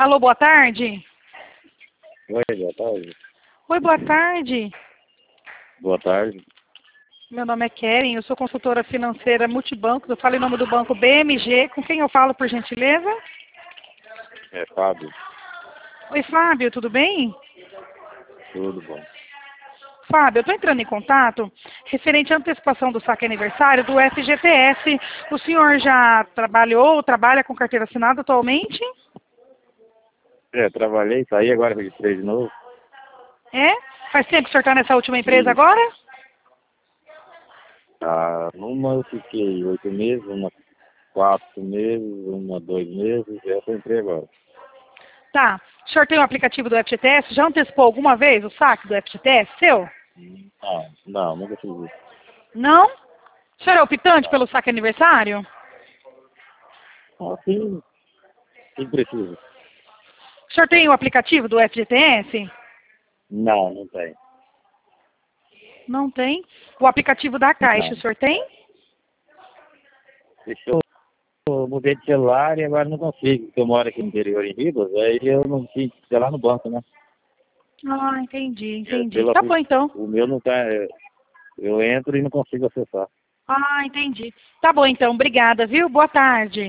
Alô, boa tarde. Oi, boa tarde. Oi, boa tarde. Boa tarde. Meu nome é Keren, eu sou consultora financeira multibanco. Eu falo em nome do banco BMG. Com quem eu falo, por gentileza? É Fábio. Oi, Fábio, tudo bem? Tudo bom. Fábio, eu estou entrando em contato referente à antecipação do saque aniversário do FGTS. O senhor já trabalha com carteira assinada atualmente? Trabalhei, saí, agora registrei de novo. É? Faz tempo que o senhor está nessa última empresa E agora? numa eu fiquei 8 meses, uma 4 meses, uma 2 meses, essa eu entrei agora. Tá. O senhor tem o aplicativo do FGTS? Já antecipou alguma vez o saque do FGTS seu? Não, nunca fiz isso. Não? O senhor é optante Não. pelo saque aniversário? Sim, precisa. O senhor tem o aplicativo do FGTS? Não tem. Não tem. O aplicativo da Caixa, o Não. senhor tem? Eu mudei de celular e agora não consigo, porque eu moro aqui no interior em Ribas, aí eu não tinha que ir lá no banco, né? Ah, entendi, É, entendi. Tá bom, então. o meu não tá, eu entro e não consigo acessar. Ah, entendi. Tá bom, então. Obrigada, viu? Boa tarde.